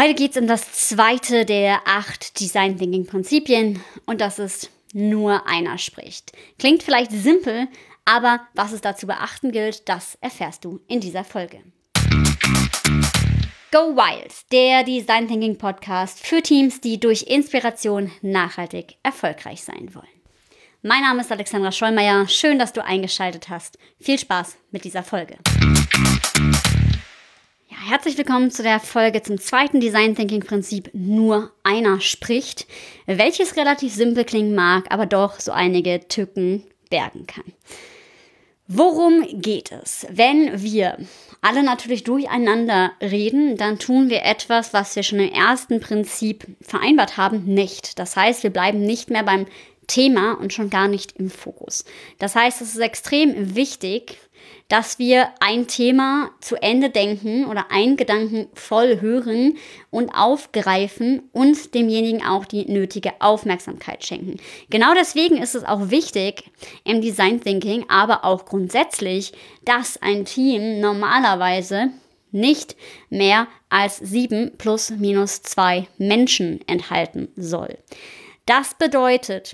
Heute geht es um das zweite der 8 Design Thinking Prinzipien und das ist nur einer spricht. Klingt vielleicht simpel, aber was es da zu beachten gilt, das erfährst du in dieser Folge. Go Wild, der Design Thinking Podcast für Teams, die durch Inspiration nachhaltig erfolgreich sein wollen. Mein Name ist Alexandra Schollmeier, schön, dass du eingeschaltet hast. Viel Spaß mit dieser Folge. Ja, herzlich willkommen zu der Folge zum zweiten Design Thinking Prinzip nur einer spricht, welches relativ simpel klingen mag, aber doch so einige Tücken bergen kann. Worum geht es? Wenn wir alle natürlich durcheinander reden, dann tun wir etwas, was wir schon im ersten Prinzip vereinbart haben, nicht. Das heißt, wir bleiben nicht mehr beim Thema und schon gar nicht im Fokus. Das heißt, es ist extrem wichtig, dass wir ein Thema zu Ende denken oder einen Gedanken voll hören und aufgreifen und demjenigen auch die nötige Aufmerksamkeit schenken. Genau deswegen ist es auch wichtig im Design Thinking, aber auch grundsätzlich, dass ein Team normalerweise nicht mehr als 7 plus minus 2 Menschen enthalten soll. Das bedeutet,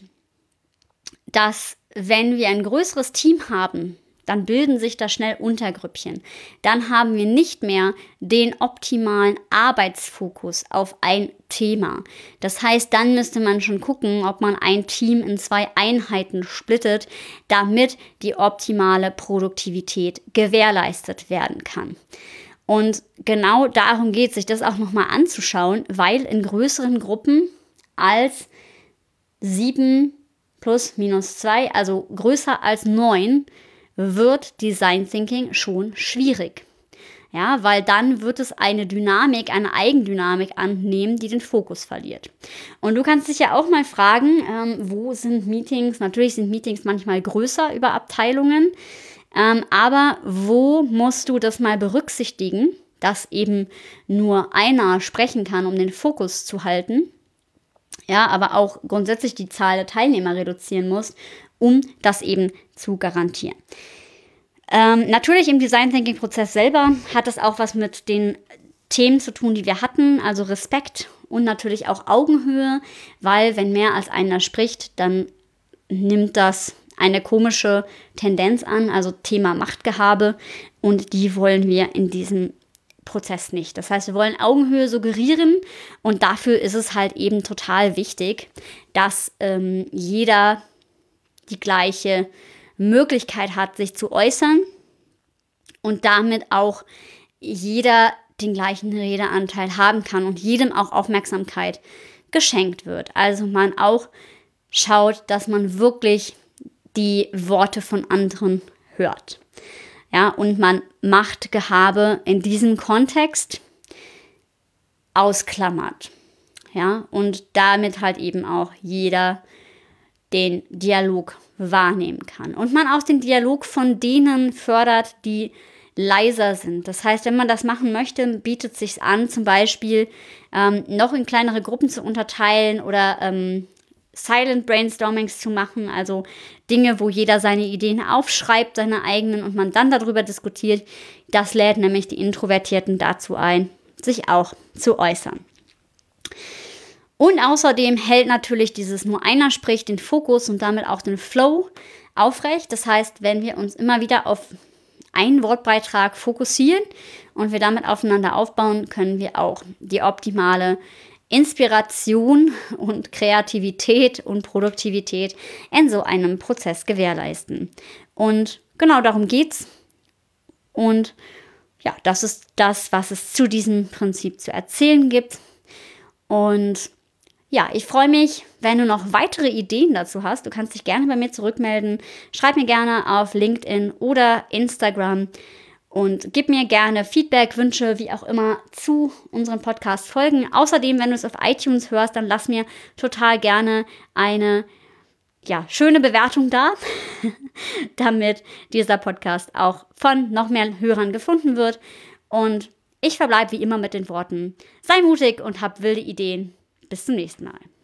dass wenn wir ein größeres Team haben, dann bilden sich da schnell Untergrüppchen. Dann haben wir nicht mehr den optimalen Arbeitsfokus auf ein Thema. Das heißt, dann müsste man schon gucken, ob man ein Team in 2 Einheiten splittet, damit die optimale Produktivität gewährleistet werden kann. Und genau darum geht es, sich das auch nochmal anzuschauen, weil in größeren Gruppen als 7 plus minus 2, also größer als 9, wird Design Thinking schon schwierig. Ja, weil dann wird es eine Dynamik, eine Eigendynamik annehmen, die den Fokus verliert. Und du kannst dich ja auch mal fragen, wo sind Meetings? Natürlich sind Meetings manchmal größer über Abteilungen, aber wo musst du das mal berücksichtigen, dass eben nur einer sprechen kann, um den Fokus zu halten? Ja, aber auch grundsätzlich die Zahl der Teilnehmer reduzieren muss, um das eben zu garantieren. Natürlich im Design Thinking Prozess selber hat es auch was mit den Themen zu tun, die wir hatten, also Respekt und natürlich auch Augenhöhe, weil wenn mehr als einer spricht, dann nimmt das eine komische Tendenz an, also Thema Machtgehabe, und die wollen wir in diesem Prozess nicht. Das heißt, wir wollen Augenhöhe suggerieren und dafür ist es halt eben total wichtig, dass jeder die gleiche Möglichkeit hat, sich zu äußern und damit auch jeder den gleichen Redeanteil haben kann und jedem auch Aufmerksamkeit geschenkt wird. Also man auch schaut, dass man wirklich die Worte von anderen hört. Ja, und man Machtgehabe in diesem Kontext ausklammert. Ja, und damit halt eben auch jeder den Dialog wahrnehmen kann. Und man auch den Dialog von denen fördert, die leiser sind. Das heißt, wenn man das machen möchte, bietet es sich an, zum Beispiel noch in kleinere Gruppen zu unterteilen oder Silent Brainstormings zu machen, also Dinge, wo jeder seine Ideen aufschreibt, seine eigenen, und man dann darüber diskutiert. Das lädt nämlich die Introvertierten dazu ein, sich auch zu äußern. Und außerdem hält natürlich dieses nur einer spricht den Fokus und damit auch den Flow aufrecht. Das heißt, wenn wir uns immer wieder auf einen Wortbeitrag fokussieren und wir damit aufeinander aufbauen, können wir auch die optimale Inspiration und Kreativität und Produktivität in so einem Prozess gewährleisten. Und genau darum geht's. Und ja, das ist das, was es zu diesem Prinzip zu erzählen gibt. Und ja, ich freue mich, wenn du noch weitere Ideen dazu hast. Du kannst dich gerne bei mir zurückmelden. Schreib mir gerne auf LinkedIn oder Instagram und gib mir gerne Feedback, Wünsche, wie auch immer, zu unseren Podcast-Folgen. Außerdem, wenn du es auf iTunes hörst, dann lass mir total gerne eine schöne Bewertung da, damit dieser Podcast auch von noch mehr Hörern gefunden wird. Und ich verbleibe wie immer mit den Worten: Sei mutig und hab wilde Ideen. Bis zum nächsten Mal.